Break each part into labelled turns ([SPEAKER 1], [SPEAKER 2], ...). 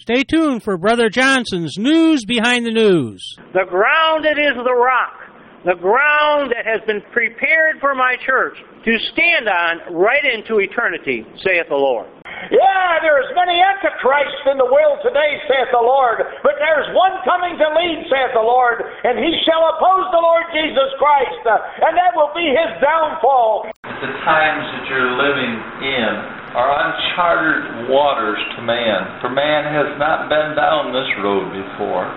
[SPEAKER 1] Stay tuned for Brother Johnson's News Behind the News.
[SPEAKER 2] The ground that is the rock, the ground that has been prepared for my church to stand on right into eternity, saith the Lord.
[SPEAKER 3] Yeah, there's many antichrists in the world today, saith the Lord, but there's one coming to lead, saith the Lord, and he shall oppose the Lord Jesus Christ, and that will be his downfall.
[SPEAKER 4] The times that you're living in are uncharted waters to man, for man has not been down this road before.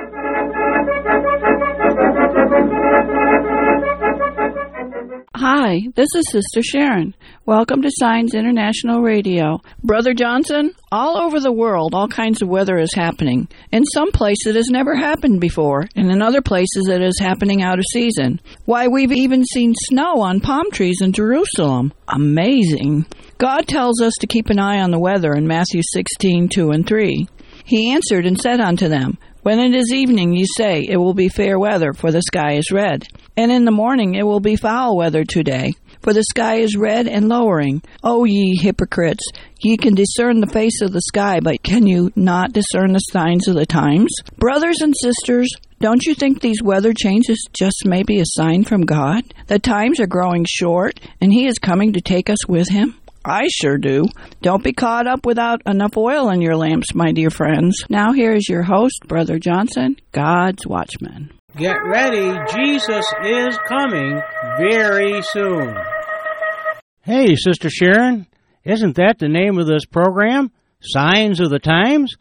[SPEAKER 5] Hi, this is Sister Sharon. Welcome to Signs International Radio. Brother Johnson, all over the world, all kinds of weather is happening. In some places it has never happened before, and in other places it is happening out of season. Why, we've even seen snow on palm trees in Jerusalem. Amazing. God tells us to keep an eye on the weather in Matthew 16:2 and 3. He answered and said unto them, When it is evening, ye say, It will be fair weather, for the sky is red. And in the morning it will be foul weather today, for the sky is red and lowering. O ye hypocrites, ye can discern the face of the sky, but can you not discern the signs of the times? Brothers and sisters, don't you think these weather changes just maybe a sign from God? The times are growing short, and he is coming to take us with him. I sure do. Don't be caught up without enough oil in your lamps, my dear friends. Now here is your host, Brother Johnson, God's Watchman.
[SPEAKER 1] Get ready, Jesus is coming very soon. Hey, Sister Sharon, isn't that the name of this program? Signs of the Times?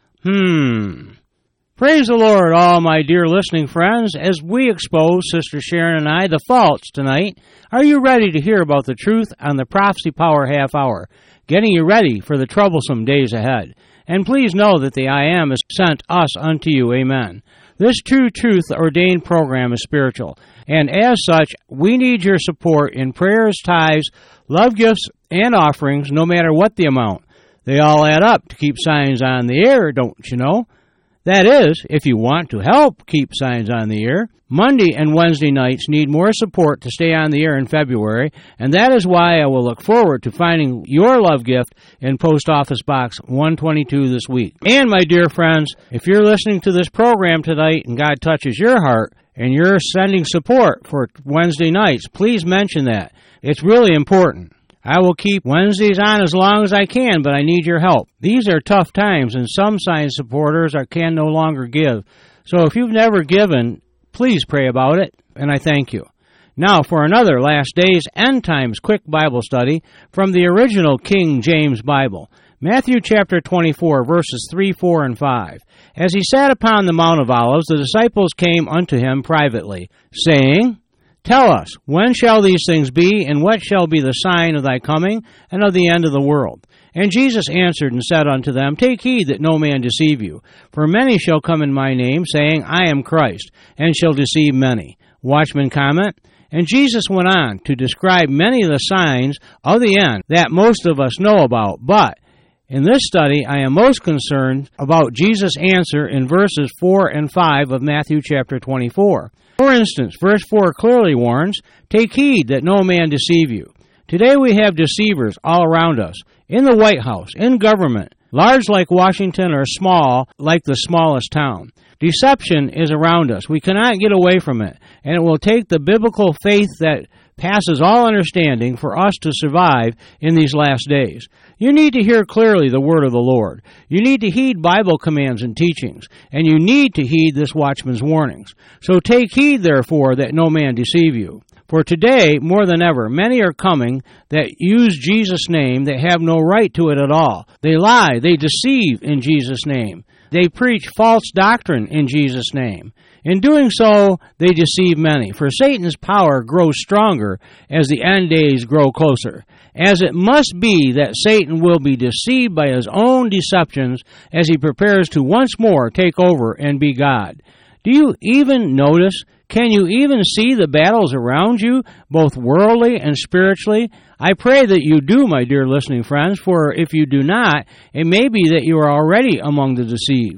[SPEAKER 1] Praise the Lord, all my dear listening friends, as we expose, Sister Sharon and I, the faults tonight. Are you ready to hear about the truth on the Prophecy Power Half Hour, getting you ready for the troublesome days ahead? And please know that the I Am has sent us unto you, amen. This true truth-ordained program is spiritual, and as such, we need your support in prayers, tithes, love gifts, and offerings, no matter what the amount. They all add up to keep Signs on the air, don't you know? That is, if you want to help keep Signs on the air. Monday and Wednesday nights need more support to stay on the air in February, and that is why I will look forward to finding your love gift in Post Office Box 122 this week. And my dear friends, if you're listening to this program tonight and God touches your heart and you're sending support for Wednesday nights, please mention that. It's really important. I will keep Wednesdays on as long as I can, but I need your help. These are tough times, and some Signs supporters can no longer give. So if you've never given, please pray about it, and I thank you. Now for another Last Days End Times quick Bible study from the original King James Bible. Matthew chapter 24, verses 3, 4, and 5. As he sat upon the Mount of Olives, the disciples came unto him privately, saying, Tell us, when shall these things be, and what shall be the sign of thy coming, and of the end of the world? And Jesus answered and said unto them, Take heed that no man deceive you. For many shall come in my name, saying, I am Christ, and shall deceive many. Watchman comment. And Jesus went on to describe many of the signs of the end that most of us know about. But in this study, I am most concerned about Jesus' answer in verses 4 and 5 of Matthew chapter 24. For instance, verse 4 clearly warns, Take heed that no man deceive you. Today we have deceivers all around us, in the White House, in government, large like Washington or small like the smallest town. Deception is around us. We cannot get away from it, and it will take the biblical faith that passes all understanding for us to survive in these last days. You need to hear clearly the word of the Lord. You need to heed Bible commands and teachings, and you need to heed this watchman's warnings. So take heed, therefore, that no man deceive you. For today, more than ever, many are coming that use Jesus' name that have no right to it at all. They lie, they deceive in Jesus' name. They preach false doctrine in Jesus' name. In doing so, they deceive many, for Satan's power grows stronger as the end days grow closer, as it must be that Satan will be deceived by his own deceptions as he prepares to once more take over and be God. Do you even notice? Can you even see the battles around you, both worldly and spiritually? I pray that you do, my dear listening friends, for if you do not, it may be that you are already among the deceived.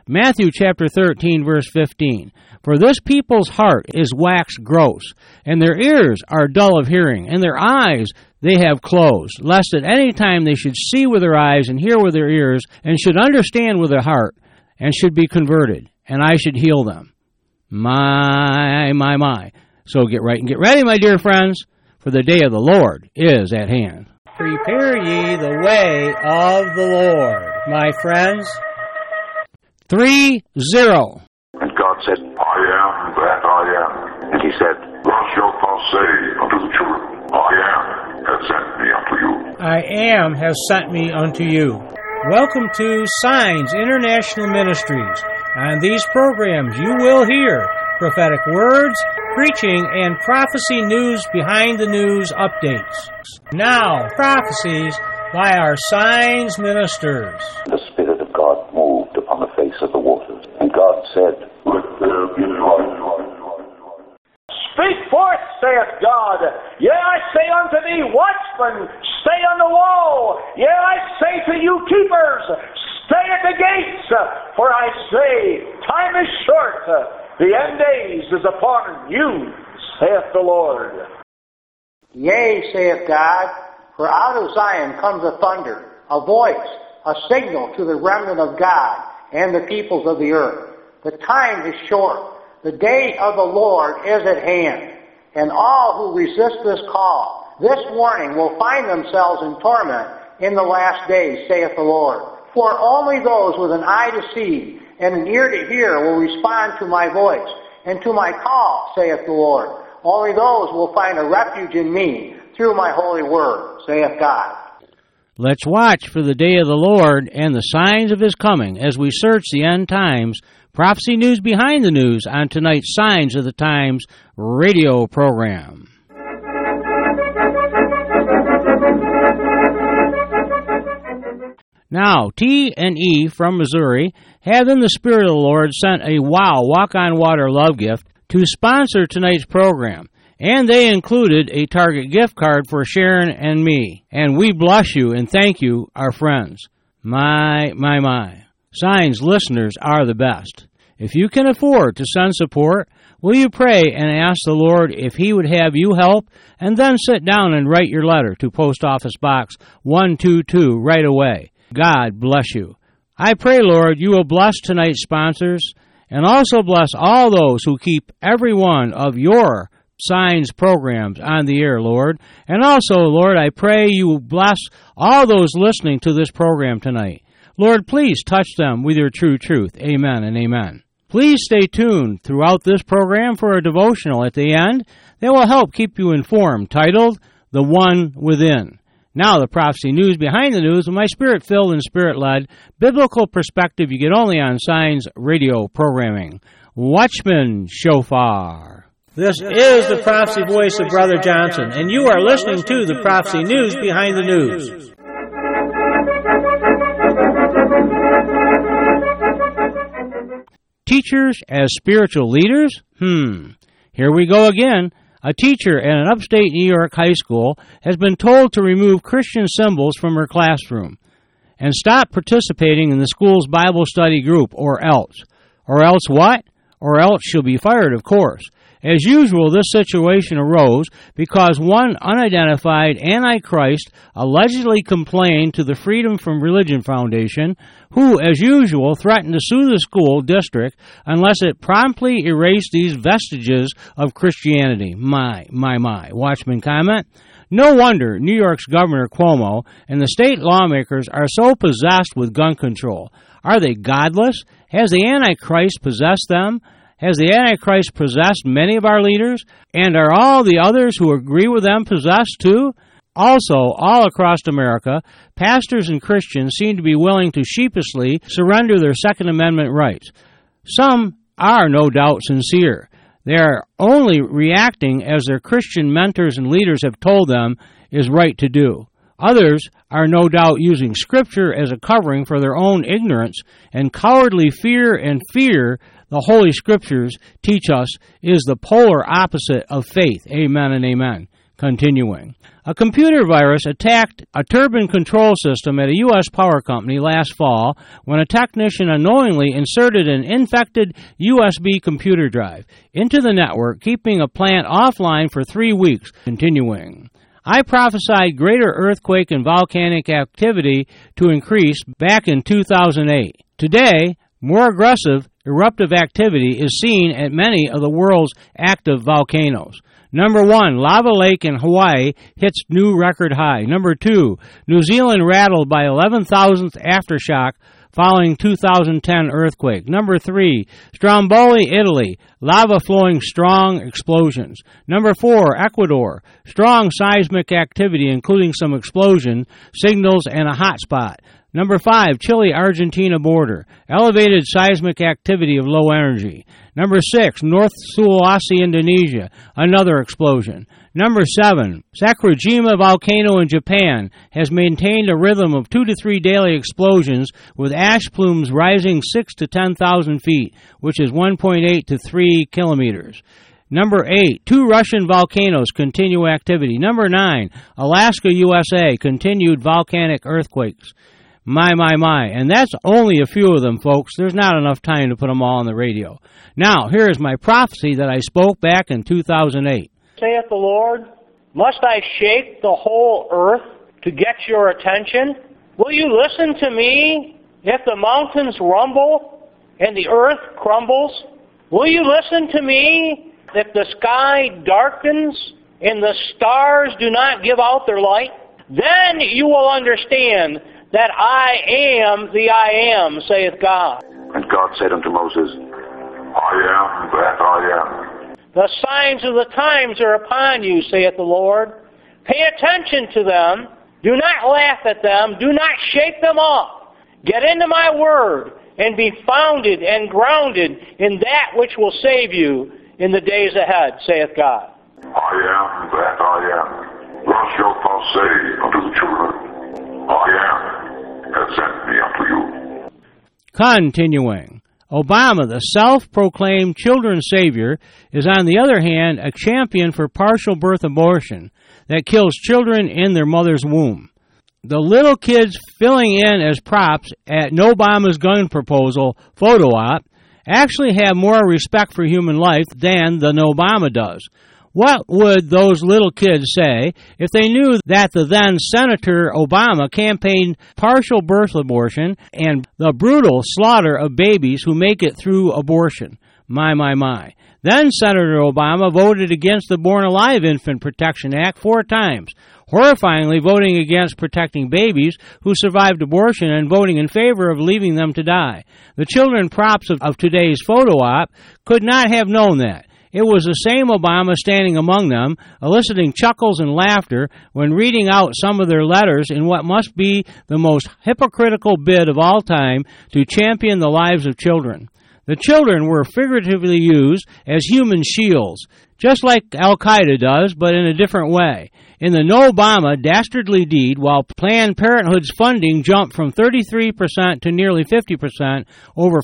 [SPEAKER 1] Matthew chapter 13, verse 15. For this people's heart is waxed gross, and their ears are dull of hearing, and their eyes they have closed, lest at any time they should see with their eyes and hear with their ears, and should understand with their heart, and should be converted, and I should heal them. My. So get right and get ready, my dear friends, for the day of the Lord is at hand. Prepare ye the way of the Lord, my friends. 3-0.
[SPEAKER 6] And God said, I am that I am. And he said, Thus shalt thou say unto the children, I am has sent me unto you.
[SPEAKER 1] I am has sent me unto you. Welcome to Signs International Ministries. On these programs you will hear prophetic words, preaching, and prophecy news behind the news updates. Now, prophecies by our Signs ministers.
[SPEAKER 7] The Spirit of God moved upon the face of the waters, and God said,
[SPEAKER 6] Let there be light.
[SPEAKER 3] Speak forth, saith God. Yea, I say unto thee, watchmen, stay on the wall. Yea, I say to you, keepers, stay at the gates. For I say, time is short. The end days is upon you, saith the Lord.
[SPEAKER 8] Yea, saith God, for out of Zion comes a thunder, a voice, a signal to the remnant of God and the peoples of the earth. The time is short. The day of the Lord is at hand. And all who resist this call, this warning, will find themselves in torment in the last days, saith the Lord. For only those with an eye to see and an ear to hear will respond to my voice and to my call, saith the Lord. Only those will find a refuge in me through my holy word, saith God.
[SPEAKER 1] Let's watch for the day of the Lord and the signs of His coming as we search the end times, prophecy news behind the news on tonight's Signs of the Times radio program. Now, T&E from Missouri have in the Spirit of the Lord sent a WOW Walk on Water love gift to sponsor tonight's program. And they included a Target gift card for Sharon and me. And we bless you and thank you, our friends. My. Signs listeners are the best. If you can afford to send support, will you pray and ask the Lord if He would have you help, and then sit down and write your letter to Post Office Box 122 right away. God bless you. I pray, Lord, you will bless tonight's sponsors and also bless all those who keep every one of your Signs programs on the air, Lord. And also, Lord, I pray you will bless all those listening to this program tonight. Lord, please touch them with your true truth. Amen and amen. Please stay tuned throughout this program for a devotional at the end that will help keep you informed, titled, The One Within. Now, the prophecy news behind the news with my spirit-filled and spirit-led biblical perspective you get only on Signs radio programming. Watchman Shofar. This is the prophecy voice of Brother Johnson, and you are listening to the prophecy news behind the news. Teachers as spiritual leaders? Here we go again. A teacher at an upstate New York high school has been told to remove Christian symbols from her classroom and stop participating in the school's Bible study group, or else. Or else what? Or else she'll be fired, of course. As usual, this situation arose because one unidentified Antichrist allegedly complained to the Freedom from Religion Foundation, who, as usual, threatened to sue the school district unless it promptly erased these vestiges of Christianity. My. Watchman comment. No wonder New York's Governor Cuomo and the state lawmakers are so possessed with gun control. Are they godless? Has the Antichrist possessed them? Has the Antichrist possessed many of our leaders? And are all the others who agree with them possessed too? Also, all across America, pastors and Christians seem to be willing to sheepishly surrender their Second Amendment rights. Some are no doubt sincere. They are only reacting as their Christian mentors and leaders have told them is right to do. Others are no doubt using Scripture as a covering for their own ignorance and cowardly fear, and fear the Holy Scriptures teach us is the polar opposite of faith. Amen and amen. Continuing. A computer virus attacked a turbine control system at a U.S. power company last fall when a technician unknowingly inserted an infected USB computer drive into the network, keeping a plant offline for 3 weeks. Continuing. I prophesied greater earthquake and volcanic activity to increase back in 2008. Today, more aggressive eruptive activity is seen at many of the world's active volcanoes. Number 1, Lava Lake in Hawaii hits new record high. Number 2, New Zealand rattled by 11,000th aftershock following 2010 earthquake. Number 3, Stromboli, Italy, lava flowing strong explosions. Number 4, Ecuador, strong seismic activity including some explosion signals and a hot spot. Number 5, Chile, Argentina border, elevated seismic activity of low energy. Number 6, North Sulawesi, Indonesia, another explosion. Number 7, Sakurajima volcano in Japan has maintained a rhythm of 2 to 3 daily explosions with ash plumes rising 6 to 10,000 feet, which is 1.8 to 3 kilometers. Number 8, 2 Russian volcanoes continue activity. Number 9, Alaska, USA, continued volcanic earthquakes. My. And that's only a few of them, folks. There's not enough time to put them all on the radio. Now, here is my prophecy that I spoke back in 2008.
[SPEAKER 2] Saith the Lord, must I shake the whole earth to get your attention? Will you listen to me if the mountains rumble and the earth crumbles? Will you listen to me if the sky darkens and the stars do not give out their light? Then you will understand that I am the I am, saith God.
[SPEAKER 6] And God said unto Moses, I am that I am.
[SPEAKER 2] The signs of the times are upon you, saith the Lord. Pay attention to them. Do not laugh at them. Do not shake them off. Get into my word and be founded and grounded in that which will save you in the days ahead, saith God.
[SPEAKER 6] I am that I am. Thus shalt thou say unto the children, I am has sent me unto you.
[SPEAKER 1] Continuing. Obama, the self-proclaimed children's savior, is on the other hand a champion for partial birth abortion that kills children in their mother's womb. The little kids filling in as props at Obama's gun proposal photo op actually have more respect for human life than the Obama does. What would those little kids say if they knew that the then Senator Obama campaigned partial birth abortion and the brutal slaughter of babies who make it through abortion? My. Then Senator Obama voted against the Born Alive Infant Protection Act 4 times, horrifyingly voting against protecting babies who survived abortion and voting in favor of leaving them to die. The children props of today's photo op could not have known that. It was the same Obama standing among them, eliciting chuckles and laughter when reading out some of their letters in what must be the most hypocritical bid of all time to champion the lives of children. The children were figuratively used as human shields, just like Al-Qaeda does, but in a different way. In the No-Obama dastardly deed, while Planned Parenthood's funding jumped from 33% to nearly 50%, over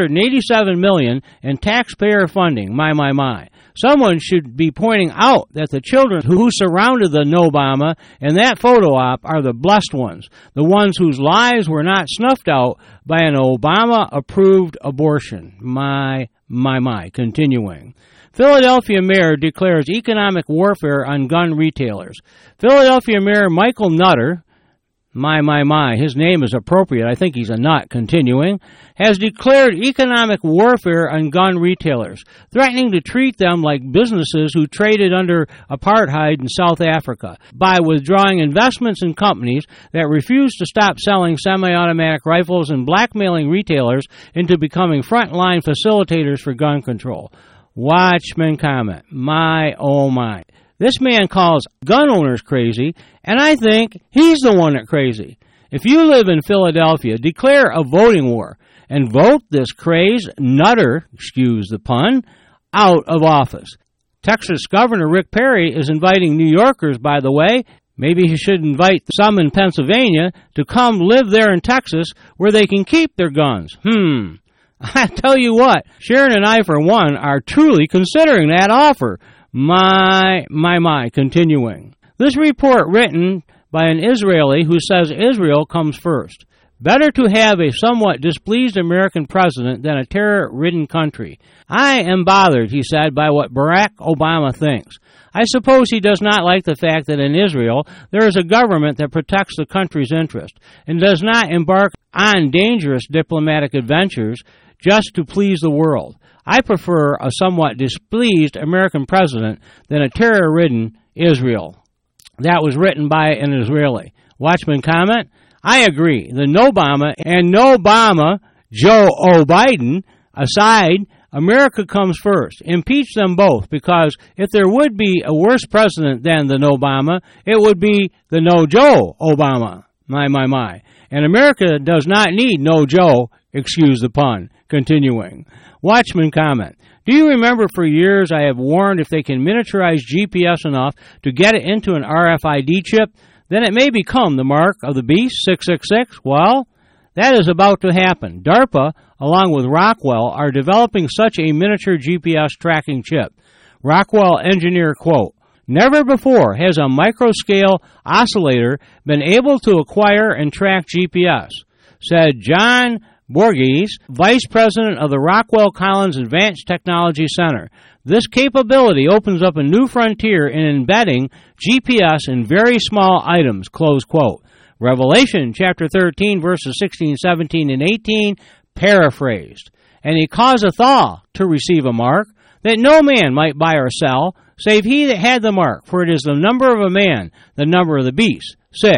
[SPEAKER 1] $487 million in taxpayer funding, my. Someone should be pointing out that the children who surrounded the No-Obama in that photo op are the blessed ones, the ones whose lives were not snuffed out by an Obama-approved abortion. My. Continuing. Philadelphia Mayor declares economic warfare on gun retailers. Philadelphia Mayor Michael Nutter, my, his name is appropriate, I think he's a nut, continuing, has declared economic warfare on gun retailers, threatening to treat them like businesses who traded under apartheid in South Africa by withdrawing investments in companies that refuse to stop selling semi-automatic rifles and blackmailing retailers into becoming frontline facilitators for gun control. Watchman comment. My, oh my. This man calls gun owners crazy, and I think he's the one that's crazy. If you live in Philadelphia, declare a voting war and vote this crazed nutter, excuse the pun, out of office. Texas Governor Rick Perry is inviting New Yorkers, by the way. Maybe he should invite some in Pennsylvania to come live there in Texas where they can keep their guns. I tell you what, Sharon and I, for one, are truly considering that offer. My. Continuing. This report written by an Israeli who says Israel comes first. Better to have a somewhat displeased American president than a terror-ridden country. I am bothered, he said, by what Barack Obama thinks. I suppose he does not like the fact that in Israel there is a government that protects the country's interest and does not embark on dangerous diplomatic adventures just to please the world. I prefer a somewhat displeased American president than a terror-ridden Israel. That was written by an Israeli. Watchman comment, I agree. The Nobama and Nobama, Joe O. Biden aside, America comes first. Impeach them both, because if there would be a worse president than the Nobama, it would be the No Joe Obama. My. And America does not need No Joe, excuse the pun. Continuing. Watchman comment. Do you remember for years I have warned if they can miniaturize GPS enough to get it into an RFID chip, then it may become the mark of the beast, 666? Well, that is about to happen. DARPA, along with Rockwell, are developing such a miniature GPS tracking chip. Rockwell engineer quote, never before has a microscale oscillator been able to acquire and track GPS, said John Borges, Vice President of the Rockwell Collins Advanced Technology Center. This capability opens up a new frontier in embedding GPS in very small items, close quote. Revelation chapter 13, verses 16, 17, and 18, paraphrased. And he causeth all to receive a mark, that no man might buy or sell, save he that had the mark, for it is the number of a man, the number of the beast,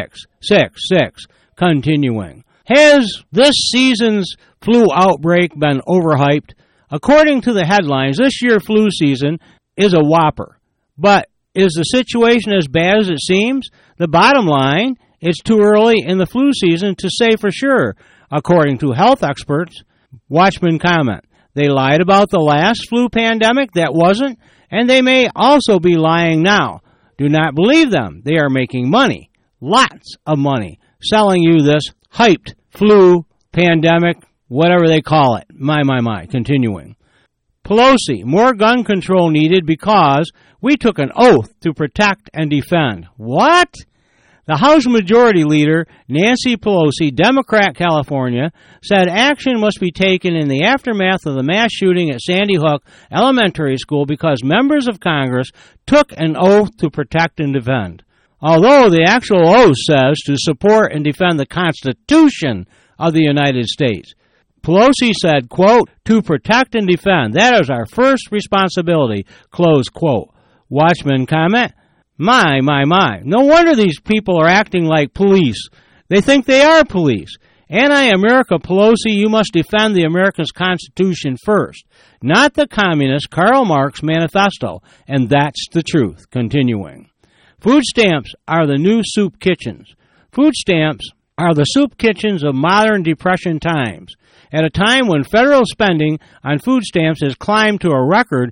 [SPEAKER 1] 666. Continuing. Has this season's flu outbreak been overhyped? According to the headlines, this year's flu season is a whopper. But is the situation as bad as it seems? The bottom line, it's too early in the flu season to say for sure, according to health experts. Watchman comment. They lied about the last flu pandemic that wasn't, and they may also be lying now. Do not believe them. They are making money, lots of money, selling you this hyped flu, pandemic, whatever they call it. My. Continuing. Pelosi, more gun control needed because we took an oath to protect and defend. What? The House Majority Leader, Nancy Pelosi, Democrat, California, said action must be taken in the aftermath of the mass shooting at Sandy Hook Elementary School because members of Congress took an oath to protect and defend. Although the actual oath says to support and defend the Constitution of the United States. Pelosi said, quote, to protect and defend. That is our first responsibility, close quote. Watchman comment, my. No wonder these people are acting like police. They think they are police. Anti-America Pelosi, you must defend the American Constitution first, not the communist Karl Marx manifesto. And that's the truth. Continuing. Food stamps are the new soup kitchens. Food stamps are the soup kitchens of modern Depression times, at a time when federal spending on food stamps has climbed to a record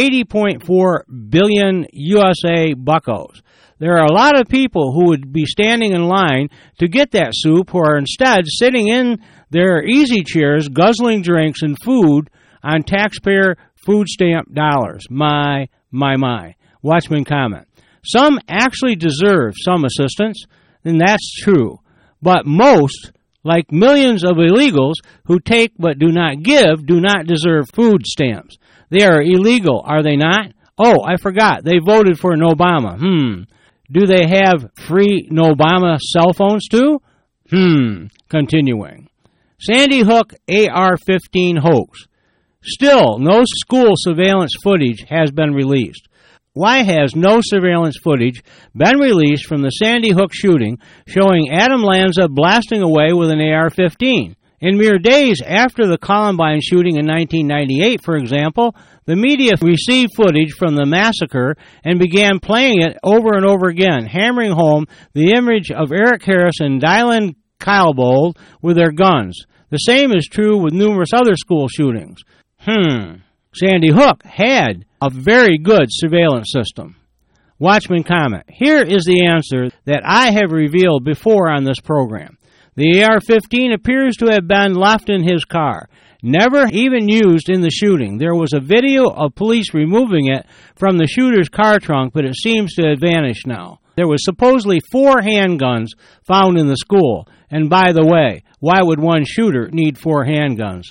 [SPEAKER 1] 80.4 billion USA buckos. There are a lot of people who would be standing in line to get that soup who are instead sitting in their easy chairs guzzling drinks and food on taxpayer food stamp dollars. My. Watchman comment. Some actually deserve some assistance, and that's true. But most, like millions of illegals who take but do not give, do not deserve food stamps. They are illegal, are they not? Oh, I forgot. They voted for Nobama. Do they have free Nobama cell phones too? Continuing. Sandy Hook AR-15 hoax. Still, no school surveillance footage has been released. Why has no surveillance footage been released from the Sandy Hook shooting showing Adam Lanza blasting away with an AR-15? In mere days after the Columbine shooting in 1998, for example, the media received footage from the massacre and began playing it over and over again, hammering home the image of Eric Harris and Dylan Klebold with their guns. The same is true with numerous other school shootings. Sandy Hook had a very good surveillance system. Watchman comment. Here is the answer that I have revealed before on this program. The AR-15 appears to have been left in his car. never even used in the shooting. There was a video of police removing it from the shooter's car trunk, but it seems to have vanished now. There was supposedly 4 handguns found in the school. And by the way, why would one shooter need 4 handguns?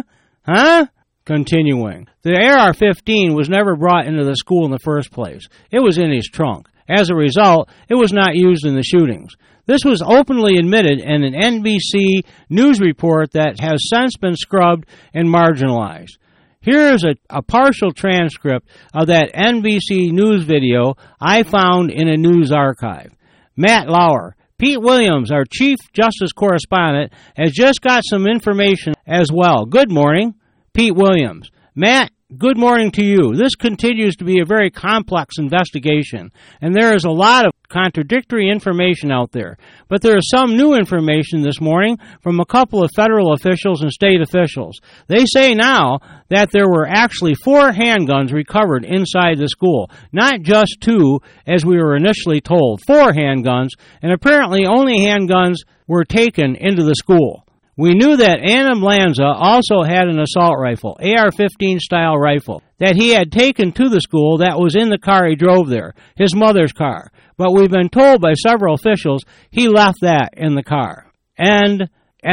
[SPEAKER 1] Huh? Continuing. The AR-15 was never brought into the school in the first place. It was in his trunk. As a result, it was not used in the shootings. This was openly admitted in an NBC News report that has since been scrubbed and marginalized. Here is a partial transcript of that NBC News video I found in a news archive. Matt Lauer, Pete Williams, our Chief Justice Correspondent, has just got some information as well. Good morning, Pete Williams. Matt, good morning to you. This continues to be a very complex investigation, and there is a lot of contradictory information out there. But there is some new information this morning from a couple of federal officials and state officials. They say now that there were actually 4 handguns recovered inside the school, not just 2, as we were initially told. 4 handguns, and apparently only handguns were taken into the school. We knew that Adam Lanza also had an assault rifle, AR-15 style rifle, that he had taken to the school that was in the car he drove there, his mother's car. But we've been told by several officials he left that in the car. And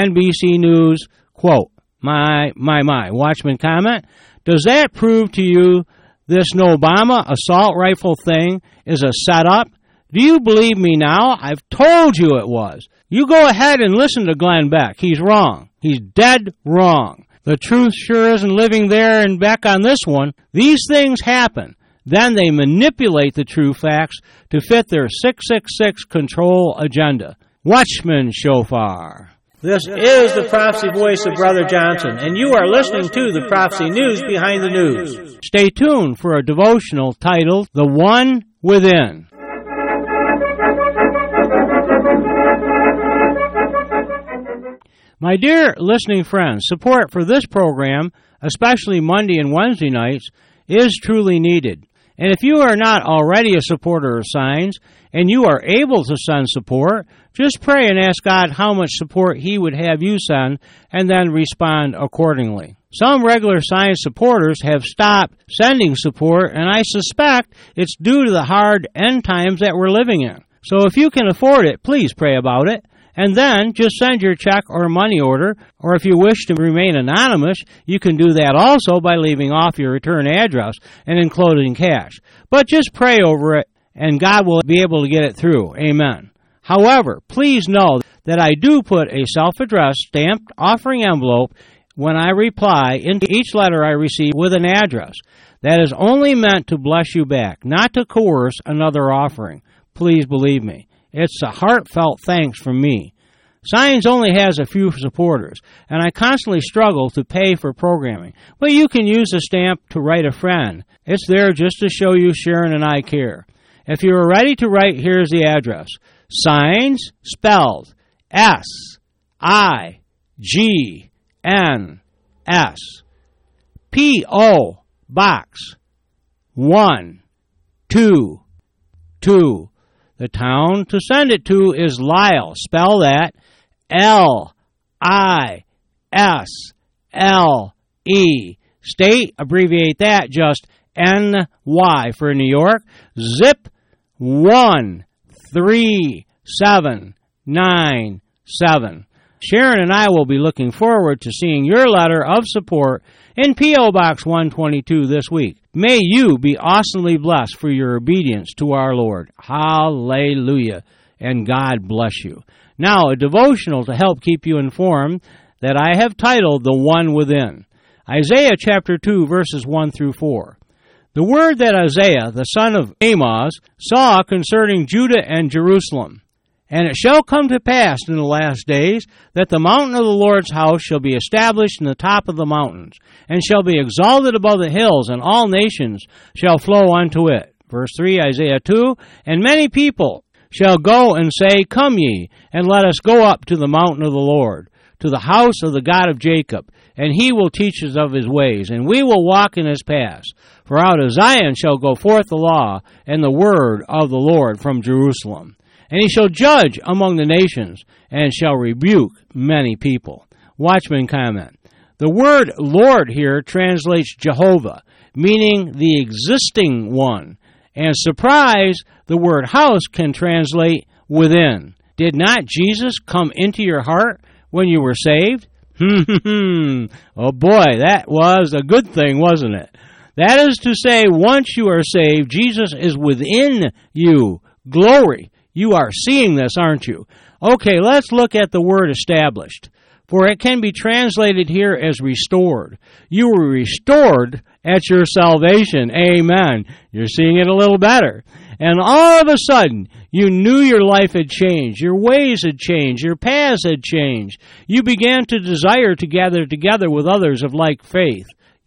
[SPEAKER 1] NBC News, quote, my, Watchman comment, does that prove to you this Obama assault rifle thing is a setup? Do you believe me now? I've told you it was. You go ahead and listen to Glenn Beck. He's wrong. He's dead wrong. The truth sure isn't living there and Beck on this one. These things happen. Then they manipulate the true facts to fit their 666 control agenda. Watchman Shofar. This is the prophecy voice of Brother Johnson, and you are listening to the Prophecy News Behind the News. Stay tuned for a devotional titled, The One Within. My dear listening friends, support for this program, especially Monday and Wednesday nights, is truly needed. And if you are not already a supporter of Signs, and you are able to send support, just pray and ask God how much support He would have you send, and then respond accordingly. Some regular Signs supporters have stopped sending support, and I suspect it's due to the hard end times that we're living in. So if you can afford it, please pray about it. And then just send your check or money order, or if you wish to remain anonymous, you can do that also by leaving off your return address and including cash. But just pray over it, and God will be able to get it through. Amen. However, please know that I do put a self-addressed stamped offering envelope when I reply into each letter I receive with an address. That is only meant to bless you back, not to coerce another offering. Please believe me. It's a heartfelt thanks from me. Signs only has a few supporters, and I constantly struggle to pay for programming. But you can use a stamp to write a friend. It's there just to show you Sharon and I care. If you are ready to write, here's the address. Signs, spelled S-I-G-N-S. P.O. Box 122. The town to send it to is Lisle. Spell that L-I-S-L-E. State, abbreviate that, just N-Y for New York. Zip 13797. Sharon and I will be looking forward to seeing your letter of support in P.O. Box 122 this week. May you be awesomely blessed for your obedience to our Lord. Hallelujah. And God bless you. Now, a devotional to help keep you informed that I have titled The One Within. Isaiah chapter 2, verses 1 through 4. The word that Isaiah, the son of Amoz, saw concerning Judah and Jerusalem. And it shall come to pass in the last days that the mountain of the Lord's house shall be established in the top of the mountains, and shall be exalted above the hills, and all nations shall flow unto it. Verse 3, Isaiah 2, And many people shall go and say, Come ye, and let us go up to the mountain of the Lord, to the house of the God of Jacob, and he will teach us of his ways, and we will walk in his paths. For out of Zion shall go forth the law, and the word of the Lord from Jerusalem. And he shall judge among the nations, and shall rebuke many people. Watchman comment. The word Lord here translates Jehovah, meaning the existing one. And surprise, the word house can translate within. Did not Jesus come into your heart when you were saved? Oh boy, that was a good thing, wasn't it? That is to say, once you are saved, Jesus is within you. Glory. You are seeing this, aren't you? Okay, let's look at the word established. For it can be translated here as restored. You were restored at your salvation. Amen. You're seeing it a little better. And all of a sudden, you knew your life had changed. Your ways had changed. Your paths had changed. You began to desire to gather together with others of like faith.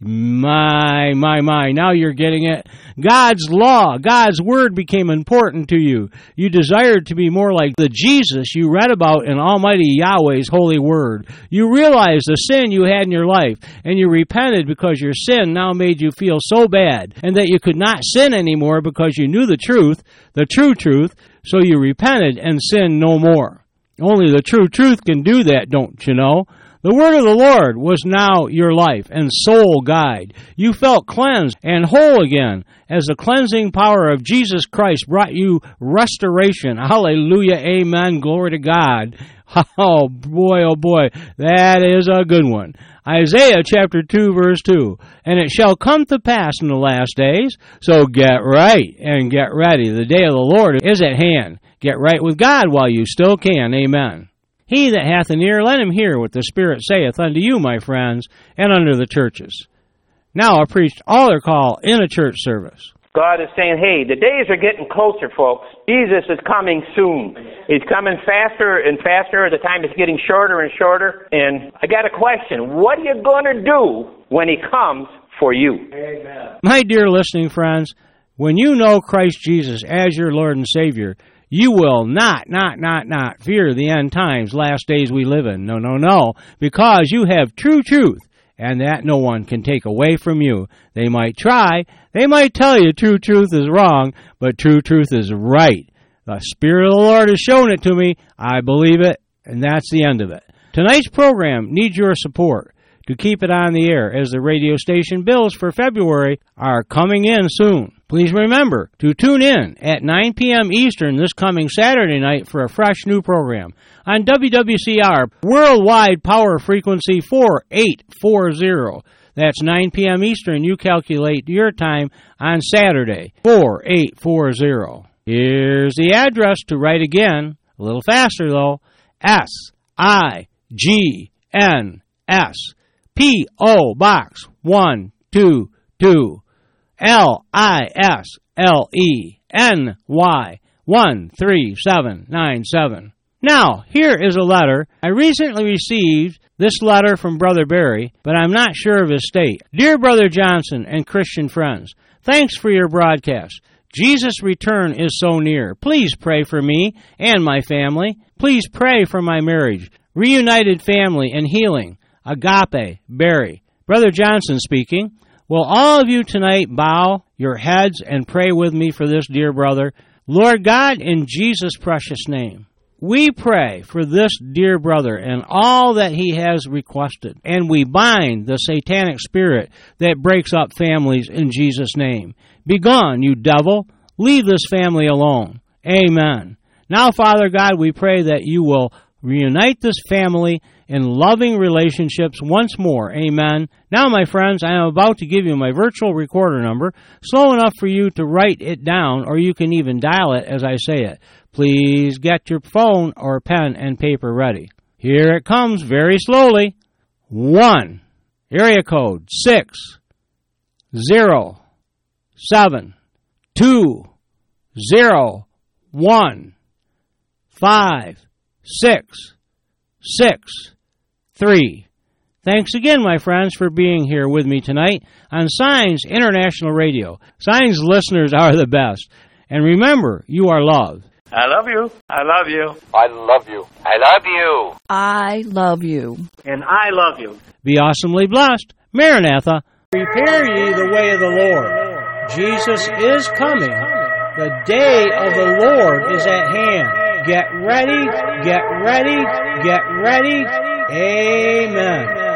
[SPEAKER 1] My. Now you're getting it. God's law, God's word became important to you. You desired to be more like the Jesus you read about in Almighty Yahweh's holy word. You realized the sin you had in your life, and you repented because your sin now made you feel so bad, and that you could not sin anymore because you knew the truth, the true truth, so you repented and sinned no more. Only the true truth can do that, don't you know? The word of the Lord was now your life and soul guide. You felt cleansed and whole again as the cleansing power of Jesus Christ brought you restoration. Hallelujah, amen, glory to God. Oh boy, that is a good one. Isaiah chapter 2, verse 2. And it shall come to pass in the last days, so get right and get ready. The day of the Lord is at hand. Get right with God while you still can, amen. He that hath an ear, let him hear what the Spirit saith unto you, my friends, and unto the churches. Now I preached altar call in a church service.
[SPEAKER 9] God is saying, hey, the days are getting closer, folks. Jesus is coming soon. He's coming faster and faster. The time is getting shorter and shorter. And I got a question. What are you going to do when he comes for you?
[SPEAKER 1] Amen. My dear listening friends, when you know Christ Jesus as your Lord and Savior, you will not fear the end times, last days we live in. No, because you have true truth, and that no one can take away from you. They might try. They might tell you true truth is wrong, but true truth is right. The Spirit of the Lord has shown it to me. I believe it, and that's the end of it. Tonight's program needs your support to keep it on the air, as the radio station bills for February are coming in soon. Please remember to tune in at 9 p.m. Eastern this coming Saturday night for a fresh new program on WWCR Worldwide Power Frequency 4840. That's 9 p.m. Eastern. You calculate your time on Saturday, 4840. Here's the address to write again, a little faster though, SIGNS, P.O. Box 122, LISLENY 13797. Now, here is a letter. I recently received this letter from Brother Barry, but I'm not sure of his state. Dear Brother Johnson and Christian friends, thanks for your broadcast. Jesus' return is so near. Please pray for me and my family. Please pray for my marriage, reunited family, and healing. Agape, Barry. Brother Johnson speaking. Will all of you tonight bow your heads and pray with me for this dear brother? Lord God, in Jesus' precious name, we pray for this dear brother and all that he has requested, and we bind the satanic spirit that breaks up families in Jesus' name. Begone, you devil. Leave this family alone. Amen. Now, Father God, we pray that you will reunite this family in loving relationships once more. Amen. Now, my friends, I am about to give you my virtual recorder number, slow enough for you to write it down, or you can even dial it as I say it. Please get your phone or pen and paper ready. Here it comes very slowly. 1, area code 607-201-5663. Thanks again, my friends, for being here with me tonight on Signs International Radio. Signs listeners are the best. And remember, you are loved.
[SPEAKER 9] I love you. I love you.
[SPEAKER 7] I love you.
[SPEAKER 10] I love you.
[SPEAKER 5] I love you.
[SPEAKER 2] And I love you.
[SPEAKER 1] Be awesomely blessed. Maranatha. Prepare ye the way of the Lord. Jesus is coming. The day of the Lord is at hand. Get ready, get ready, get ready. Amen.